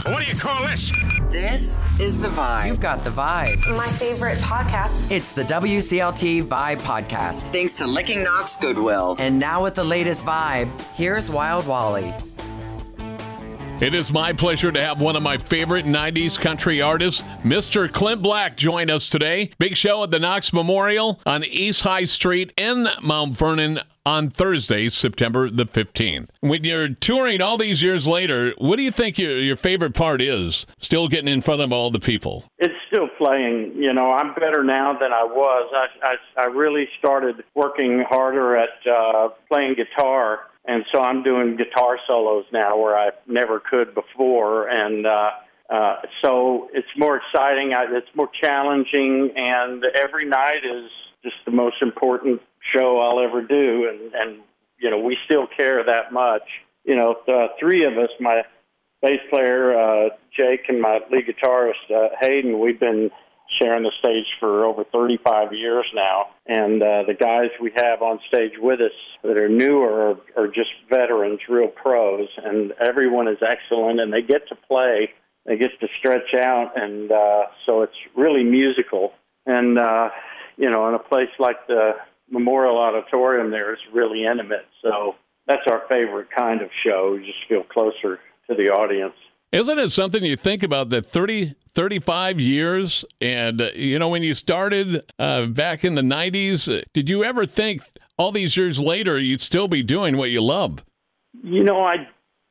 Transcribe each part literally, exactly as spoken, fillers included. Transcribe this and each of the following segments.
What do you call this? This is The Vibe. You've got The Vibe. My favorite podcast. It's the W C L T Vibe Podcast. Thanks to Licking Knox Goodwill. And now with the latest Vibe, here's Wild Wally. It is my pleasure to have one of my favorite nineties country artists, Mister Clint Black, join us today. Big show at the Knox Memorial on East High Street in Mount Vernon on Thursday, September the fifteenth. When you're touring all these years later, what do you think your, your favorite part is? Still getting in front of all the people? It's still playing. You know, I'm better now than I was. I, I, I really started working harder at uh, playing guitar. And so I'm doing guitar solos now where I never could before. And uh, uh, so it's more exciting. I, it's more challenging. And every night is just the most important show I'll ever do. And, and you know, we still care that much. You know, the three of us, my bass player, uh, Jake, and my lead guitarist, uh, Hayden, we've been sharing the stage for over thirty-five years now. And uh, the guys we have on stage with us that are newer are, are just veterans, real pros. And everyone is excellent, and they get to play. They get to stretch out, and uh, so it's really musical. And, uh, you know, in a place like the Memorial Auditorium there is really intimate. So that's our favorite kind of show. You just feel closer to the audience. Isn't it something you think about that thirty, thirty-five years? And, uh, you know, when you started uh, back in the nineties, uh, did you ever think all these years later you'd still be doing what you love? You know, I,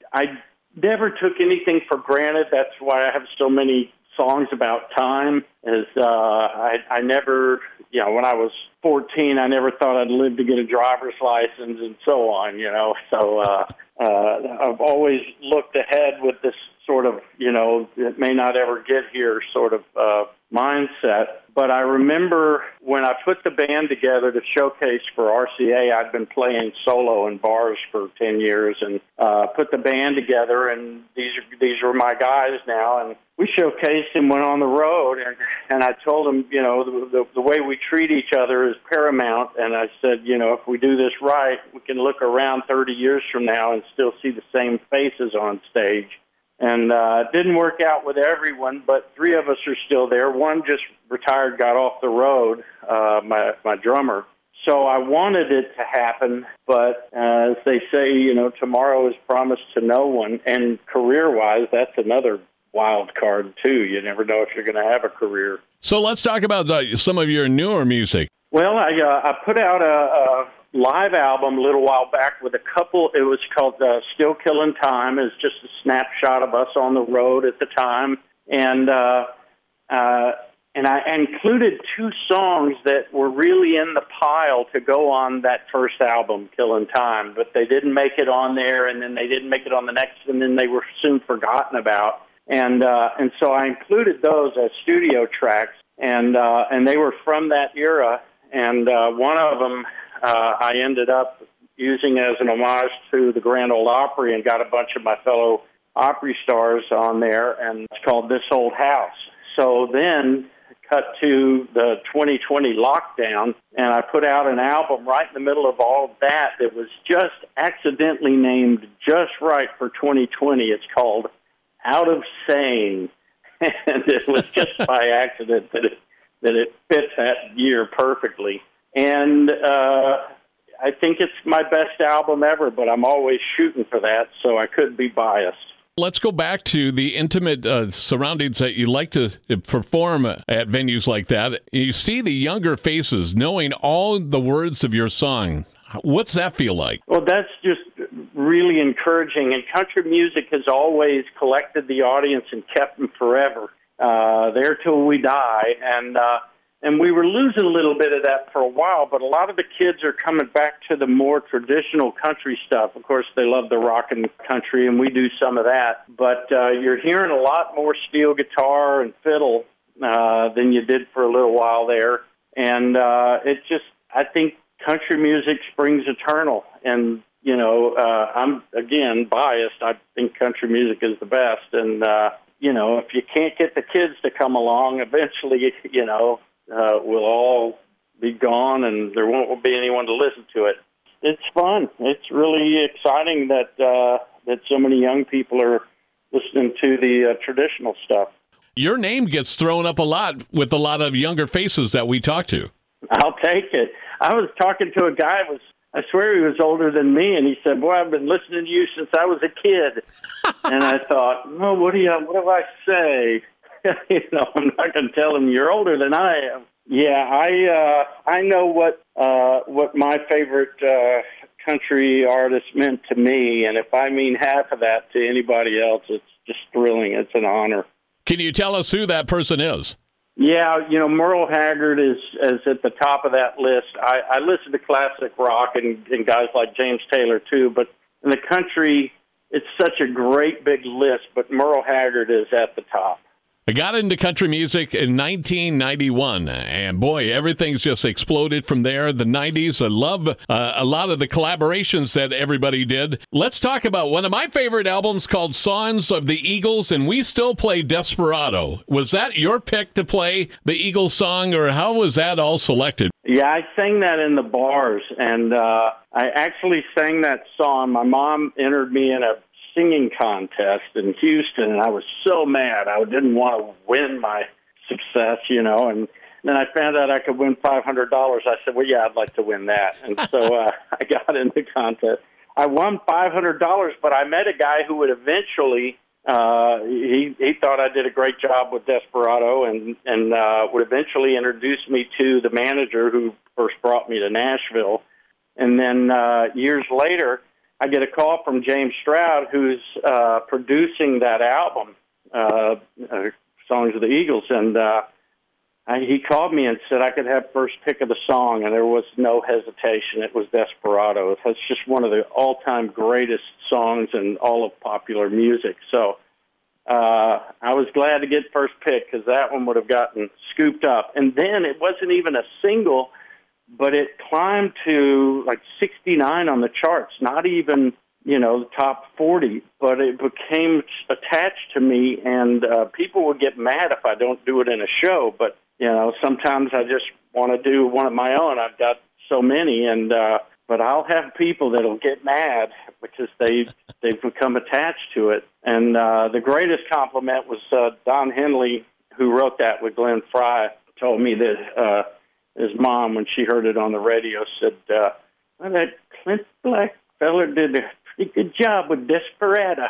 I never took anything for granted. That's why I have so many songs about time. Is uh, I, I never, you know, when I was fourteen, I never thought I'd live to get a driver's license and so on, you know. So uh, uh, I've always looked ahead with this sort of, you know, it may not ever get here sort of uh, mindset. But I remember when I put the band together to showcase for R C A, I'd been playing solo in bars for ten years and uh, put the band together, and these are, these are my guys now. And we showcased and went on the road, and, and I told them, you know, the, the, the way we treat each other is paramount. And I said, you know, if we do this right, we can look around thirty years from now and still see the same faces on stage. And uh, it didn't work out with everyone, but three of us are still there. One just retired, got off the road, uh, my, my drummer. So I wanted it to happen, but uh, as they say, you know, tomorrow is promised to no one. And career-wise, that's another wild card, too. You never know if you're going to have a career. So let's talk about uh, some of your newer music. Well, I, uh, I put out a... a live album a little while back with a couple. It was called uh, Still Killing Time. It's just a snapshot of us on the road at the time. And uh, uh, and I included two songs that were really in the pile to go on that first album, Killing Time, but they didn't make it on there, and then they didn't make it on the next, and then they were soon forgotten about. And uh, and so I included those as studio tracks, and uh, and they were from that era. And uh, one of them Uh, I ended up using as an homage to the Grand Ole Opry and got a bunch of my fellow Opry stars on there, and it's called This Old House. So then cut to the twenty twenty lockdown, and I put out an album right in the middle of all of that that was just accidentally named just right for twenty twenty. It's called Out of Sane, and it was just by accident that it, that it fit that year perfectly. And uh, I think it's my best album ever, but I'm always shooting for that, so I could be biased. Let's go back to the intimate uh, surroundings that you like to perform at venues like that. You see the younger faces knowing all the words of your song. What's that feel like? Well, that's just really encouraging, and country music has always collected the audience and kept them forever, uh, there till we die, and uh And we were losing a little bit of that for a while, but a lot of the kids are coming back to the more traditional country stuff. Of course, they love the rock and country, and we do some of that. But uh, you're hearing a lot more steel guitar and fiddle uh, than you did for a little while there. And uh, it just, I think country music springs eternal. And, you know, uh, I'm, again, biased. I think country music is the best. And, uh, you know, if you can't get the kids to come along, eventually, you know, Uh, we'll all be gone, and there won't be anyone to listen to it. It's fun. It's really exciting that uh, that so many young people are listening to the uh, traditional stuff. Your name gets thrown up a lot with a lot of younger faces that we talk to. I'll take it. I was talking to a guy who was, I swear he was older than me, and he said, "Boy, I've been listening to you since I was a kid." And I thought, "No, what do you? What do I say? you know, I'm not going to tell him you're older than I am." Yeah, I uh, I know what uh, what my favorite uh, country artist meant to me, and if I mean half of that to anybody else, it's just thrilling. It's an honor. Can you tell us who that person is? Yeah, you know, Merle Haggard is, is at the top of that list. I, I listen to classic rock and, and guys like James Taylor, too, but in the country, it's such a great big list, but Merle Haggard is at the top. I got into country music in nineteen ninety-one, and boy, everything's just exploded from there. The nineties, I love uh, a lot of the collaborations that everybody did. Let's talk about one of my favorite albums called Songs of the Eagles, and we still play Desperado. Was that your pick to play the Eagles song, or how was that all selected? Yeah, I sang that in the bars, and uh, I actually sang that song. My mom entered me in a singing contest in Houston, and I was so mad. I didn't want to win my success, you know, and then I found out I could win five hundred dollars. I said, well, yeah, I'd like to win that. And so uh, I got in the contest. I won five hundred dollars, but I met a guy who would eventually, uh, he, he thought I did a great job with Desperado, and, and uh, would eventually introduce me to the manager who first brought me to Nashville. And then uh, years later, I get a call from James Stroud, who's uh, producing that album, uh, uh, Songs of the Eagles, and uh, I, he called me and said I could have first pick of the song, and there was no hesitation. It was Desperado. It's just one of the all-time greatest songs in all of popular music. So uh, I was glad to get first pick because that one would have gotten scooped up. And then it wasn't even a single, but it climbed to like sixty-nine on the charts, not even, you know, the top forty, but it became attached to me, and uh, people would get mad if I don't do it in a show, but, you know, sometimes I just want to do one of my own. I've got so many, and uh, but I'll have people that'll get mad because they, they've become attached to it. And uh, the greatest compliment was uh, Don Henley, who wrote that with Glenn Frey, told me that uh, his mom, when she heard it on the radio, said, uh, well, that Clint Black feller did a pretty good job with Desperado.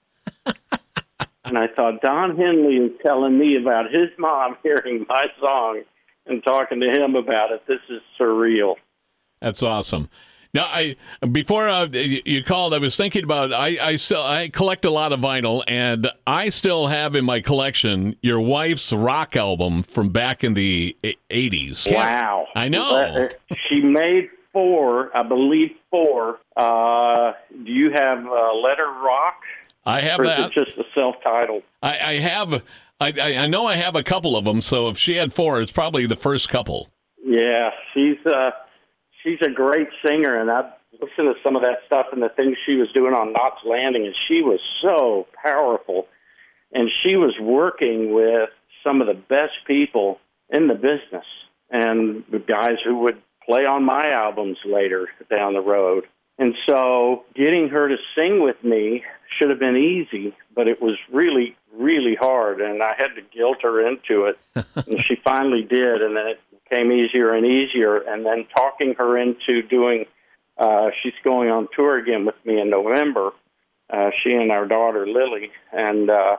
And I thought, Don Henley is telling me about his mom hearing my song and talking to him about it. This is surreal. That's awesome. Now, I before uh, you called, I was thinking about I I still I collect a lot of vinyl, and I still have in my collection your wife's rock album from back in the eighties. Wow, I know. She made four, I believe four. Uh, do you have uh, Let Her Rock? I have or that. Is it just a self-titled? I, I have. I I know I have a couple of them. So if she had four, it's probably the first couple. Yeah, she's uh, she's a great singer, and I've listened to some of that stuff and the things she was doing on Knots Landing, and she was so powerful. And she was working with some of the best people in the business, and the guys who would play on my albums later down the road. And so getting her to sing with me should have been easy, but it was really, really hard, and I had to guilt her into it. And she finally did, and then it became easier and easier. And then talking her into doing, uh, she's going on tour again with me in November, uh, she and our daughter Lily, and uh,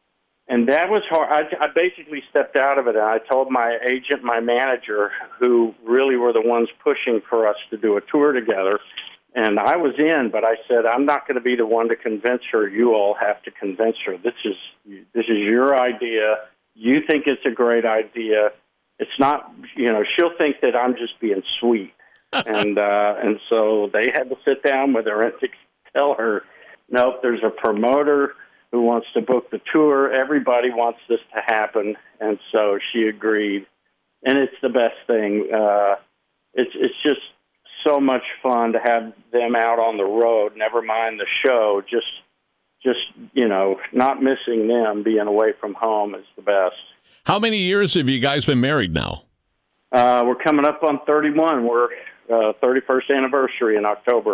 and that was hard. I, I basically stepped out of it, and I told my agent, my manager, who really were the ones pushing for us to do a tour together. And I was in, but I said, I'm not going to be the one to convince her. You all have to convince her. This is this is your idea. You think it's a great idea. It's not, you know, she'll think that I'm just being sweet. and uh, and so they had to sit down with her and to tell her, nope, there's a promoter who wants to book the tour. Everybody wants this to happen. And so she agreed. And it's the best thing. Uh, it's it's just so much fun to have them out on the road, never mind the show, just, just you know, not missing them, being away from home is the best. How many years have you guys been married now? Uh, we're coming up on thirty-one. We're uh, thirty-first anniversary in October.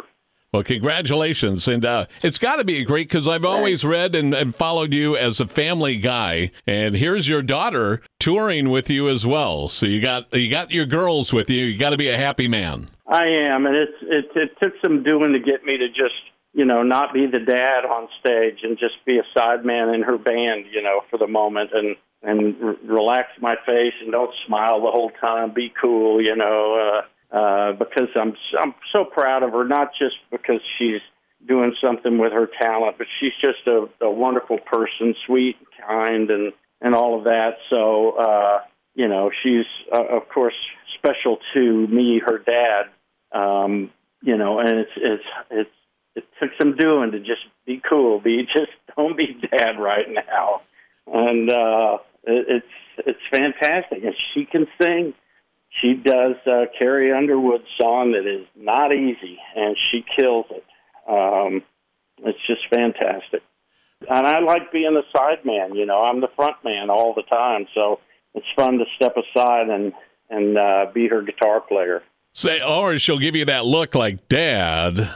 Well, congratulations. And uh, it's got to be great because I've always read and, and followed you as a family guy. And here's your daughter touring with you as well. So you got you got your girls with you. You got to be a happy man. I am, and it's it, it took some doing to get me to just, you know, not be the dad on stage and just be a sideman in her band, you know, for the moment, and and r- relax my face and don't smile the whole time. Be cool, you know. Uh, Uh, because I'm I'm so proud of her, not just because she's doing something with her talent, but she's just a, a wonderful person, sweet, kind, and, and all of that. So, uh, you know, she's, uh, of course, special to me, her dad, um, you know, and it's, it's, it's, it took some doing to just be cool, be just don't be dad right now. And uh, it, it's, it's fantastic. And she can sing. She does uh, Carrie Underwood's song that is not easy, and she kills it. Um, it's just fantastic. And I like being the side man, you know. I'm the front man all the time, so it's fun to step aside and, and uh, be her guitar player. Say, or she'll give you that look like, Dad.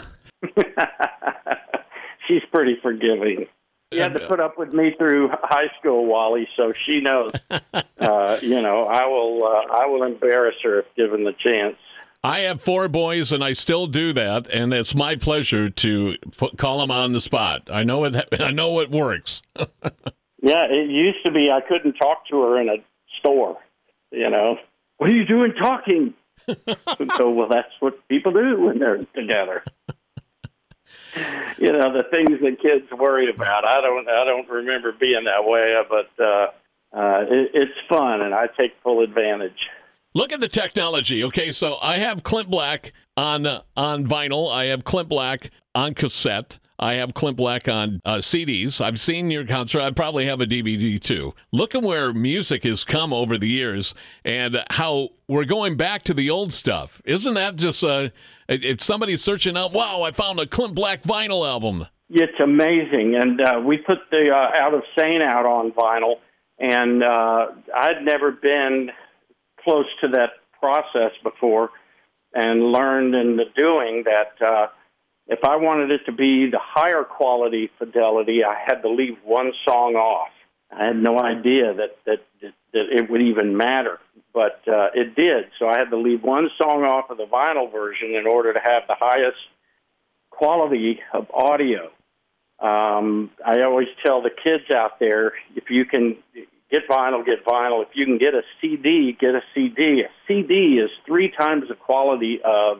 She's pretty forgiving. You had to put up with me through high school, Wally, so she knows. Uh, you know, I will. Uh, I will embarrass her if given the chance. I have four boys, and I still do that, and it's my pleasure to put, call them on the spot. I know it. I know it works. Yeah, it used to be I couldn't talk to her in a store. You know, what are you doing talking? So, well, that's what people do when they're together. You know, the things that kids worry about. I don't I don't remember being that way, but uh, uh, it, it's fun, and I take full advantage. Look at the technology. Okay, so I have Clint Black on uh, on vinyl. I have Clint Black on cassette. I have Clint Black on uh, C Ds. I've seen your concert. I probably have a D V D too. Look at where music has come over the years and how we're going back to the old stuff. Isn't that just, uh, if somebody's searching out, wow, I found a Clint Black vinyl album. It's amazing. And uh, we put the uh, Out of Sane out on vinyl, and uh, I'd never been close to that process before and learned in the doing that uh, if I wanted it to be the higher quality fidelity, I had to leave one song off. I had no idea that that, that it would even matter, but uh, it did. So I had to leave one song off of the vinyl version in order to have the highest quality of audio. Um, I always tell the kids out there, if you can get vinyl, get vinyl. If you can get a C D, get a C D. A C D is three times the quality of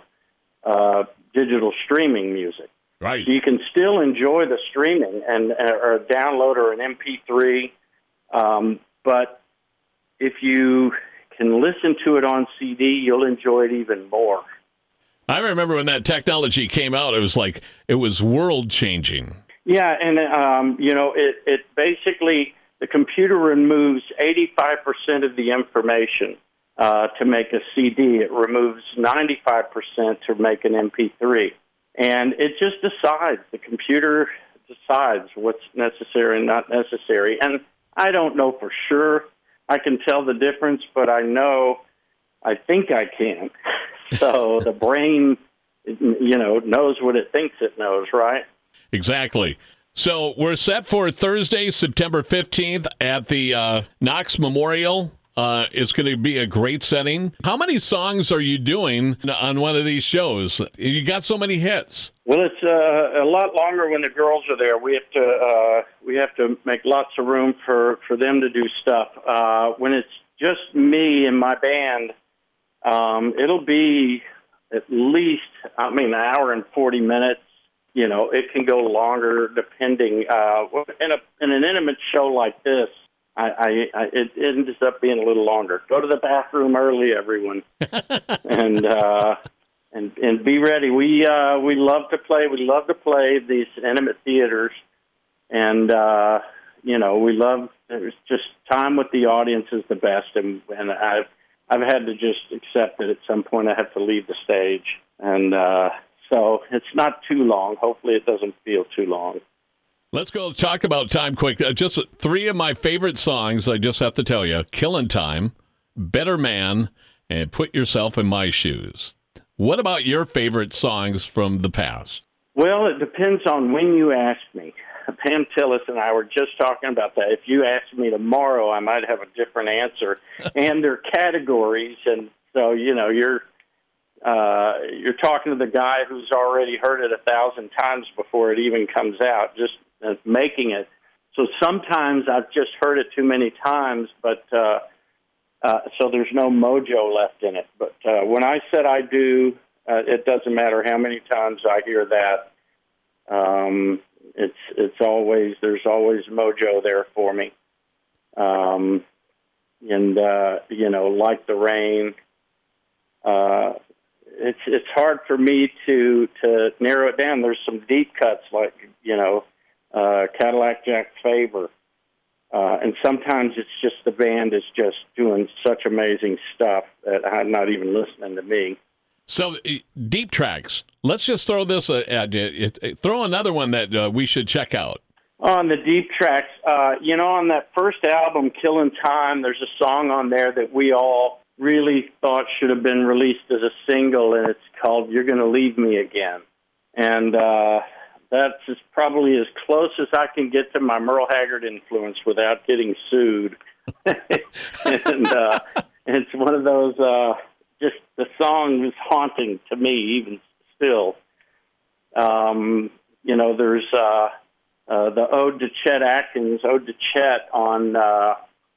uh, digital streaming music. Right. So you can still enjoy the streaming and or a download or an M P three, um, but if you can listen to it on C D, you'll enjoy it even more. I remember when that technology came out, it was like, it was world-changing. Yeah, and, um, you know, it, it basically, the computer removes eighty-five percent of the information uh, to make a C D. It removes ninety-five percent to make an M P three. And it just decides, the computer decides what's necessary and not necessary. And I don't know for sure I can tell the difference, but I know, I think I can. So the brain, you know, knows what it thinks it knows, right? Exactly. So we're set for Thursday, September fifteenth at the uh, Knox Memorial. Uh, it's going to be a great setting. How many songs are you doing on one of these shows? You got so many hits. Well, it's uh, a lot longer when the girls are there. We have to uh, we have to make lots of room for, for them to do stuff. Uh, when it's just me and my band, um, it'll be at least, I mean, an hour and forty minutes. You know, it can go longer depending. Uh, in a in an intimate show like this, I, I, I it ends up being a little longer. Go to the bathroom early, everyone, and uh, and and be ready. We uh, we love to play. We love to play these intimate theaters, and uh, you know, we love. It's just time with the audience is the best, and and I've I've had to just accept that at some point I have to leave the stage, and uh, so it's not too long. Hopefully, it doesn't feel too long. Let's go talk about time quick. Uh, just three of my favorite songs, I just have to tell you. Killin' Time, Better Man, and Put Yourself in My Shoes. What about your favorite songs from the past? Well, it depends on when you ask me. Pam Tillis and I were just talking about that. If you asked me tomorrow, I might have a different answer. And there are categories, and so, you know, you're uh, you're talking to the guy who's already heard it a thousand times before it even comes out, just uh, making it. So sometimes I've just heard it too many times, but uh, uh, so there's no mojo left in it. But uh, when I said I do, uh, it doesn't matter how many times I hear that. Um, it's it's always there's always mojo there for me. Um, and uh, you know, like the rain. Uh, it's it's hard for me to to narrow it down. There's some deep cuts, like you know. Uh, Cadillac Jack Faber. Uh, and sometimes it's just the band is just doing such amazing stuff that I'm not even listening to me. So, uh, deep tracks. Let's just throw this uh, at you. Uh, throw another one that uh, we should check out. On the deep tracks, uh, you know, on that first album, Killing Time, there's a song on there that we all really thought should have been released as a single, and it's called You're Gonna Leave Me Again. And, uh, that's as probably as close as I can get to my Merle Haggard influence without getting sued. and uh, it's one of those, uh, just the song is haunting to me even still. Um, you know, there's uh, uh, the Ode to Chet Atkins, Ode to Chet on uh,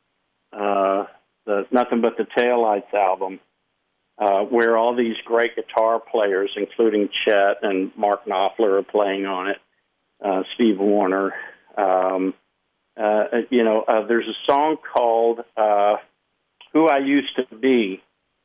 uh, the Nothing But the Taillights album. Uh, where all these great guitar players, including Chet and Mark Knopfler, are playing on it, uh, Steve Warner. Um, uh, you know, uh, there's a song called uh, Who I Used to Be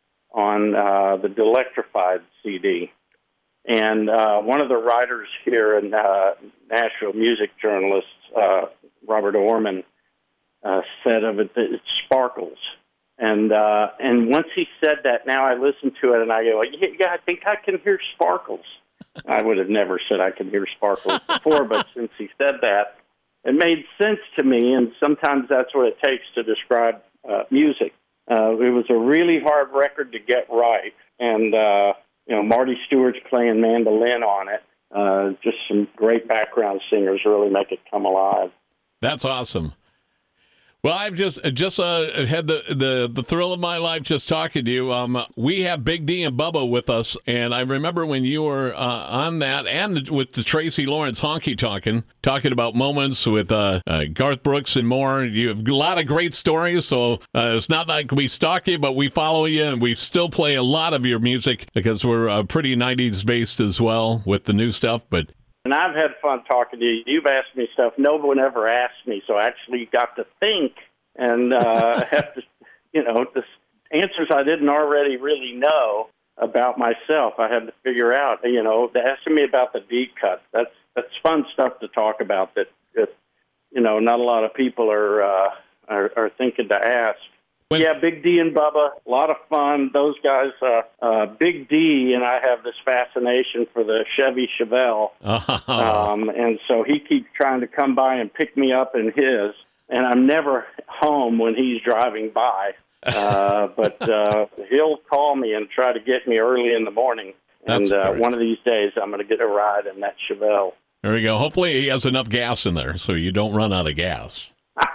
on uh, the Delectrified C D. And uh, one of the writers here in uh, Nashville, music journalist, uh, Robert Orman, uh, said of it that it sparkles. And uh, and once he said that, now I listen to it and I go, yeah, yeah, I think I can hear sparkles. I would have never said I can hear sparkles before, but since he said that, it made sense to me, and sometimes that's what it takes to describe uh, music. Uh, it was a really hard record to get right, and uh, you know, Marty Stewart's playing mandolin on it. Uh, just some great background singers really make it come alive. That's awesome. Well, I've just just uh, had the, the, the thrill of my life just talking to you. Um, we have Big D and Bubba with us, and I remember when you were uh, on that, and with the Tracy Lawrence Honky Tonkin', talking about moments with uh, uh, Garth Brooks and more. You have a lot of great stories, so uh, it's not like we stalk you, but we follow you, and we still play a lot of your music because we're uh, pretty nineties-based as well with the new stuff, but... And I've had fun talking to you. You've asked me stuff no one ever asked me, so I actually got to think and uh, have to, you know, the answers I didn't already really know about myself. I had to figure out, you know, asking me about the deep cuts. That's that's fun stuff to talk about that, that you know, not a lot of people are uh, are, are thinking to ask. When, yeah, Big D and Bubba, a lot of fun. Those guys, uh, uh, Big D and I have this fascination for the Chevy Chevelle. Oh. Um, and so he keeps trying to come by and pick me up in his, and I'm never home when he's driving by. Uh, but uh, he'll call me and try to get me early in the morning. And uh, one of these days I'm going to get a ride in that Chevelle. There we go. Hopefully he has enough gas in there so you don't run out of gas.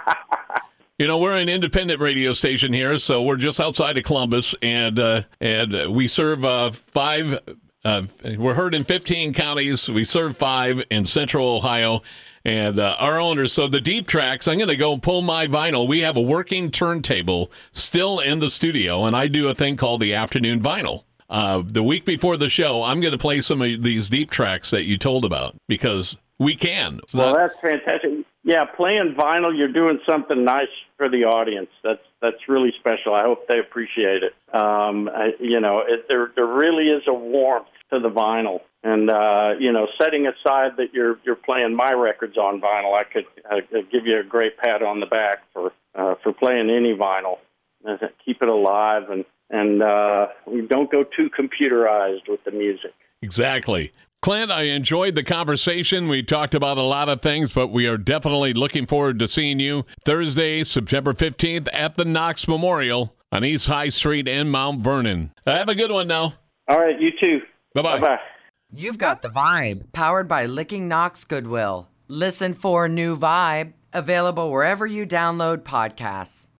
You know, we're an independent radio station here, so we're just outside of Columbus, and uh, and we serve uh, five. Uh, we're heard in fifteen counties. We serve five in Central Ohio, and uh, our owners. So the deep tracks. I'm going to go pull my vinyl. We have a working turntable still in the studio, and I do a thing called the afternoon vinyl. Uh, the week before the show, I'm going to play some of these deep tracks that you told about because we can. So well, that's fantastic. Yeah, playing vinyl, you're doing something nice for the audience. That's that's really special. I hope they appreciate it. Um, I, you know, it, there there really is a warmth to the vinyl, and uh, you know, setting aside that you're you're playing my records on vinyl, I could, I could give you a great pat on the back for uh, for playing any vinyl. Keep it alive, and and uh, we don't go too computerized with the music. Exactly. Clint, I enjoyed the conversation. We talked about a lot of things, but we are definitely looking forward to seeing you Thursday, September fifteenth at the Knox Memorial on East High Street in Mount Vernon. Have a good one now. All right, you too. Bye-bye. Bye-bye. You've got the vibe. Powered by Licking Knox Goodwill. Listen for New Vibe. Available wherever you download podcasts.